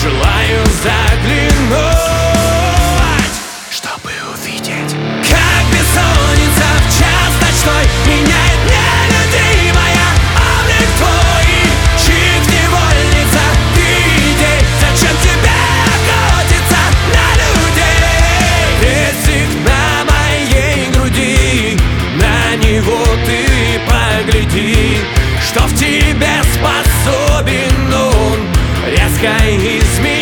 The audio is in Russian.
желаю заглянуть, чтобы увидеть, как бессонница в час ночной меняет нелюдимая облик твой. Чик невольница, ты идей, зачем тебе охотиться на людей? Песик на моей груди, на него ты погляди, что в тебе способен он резко изменить.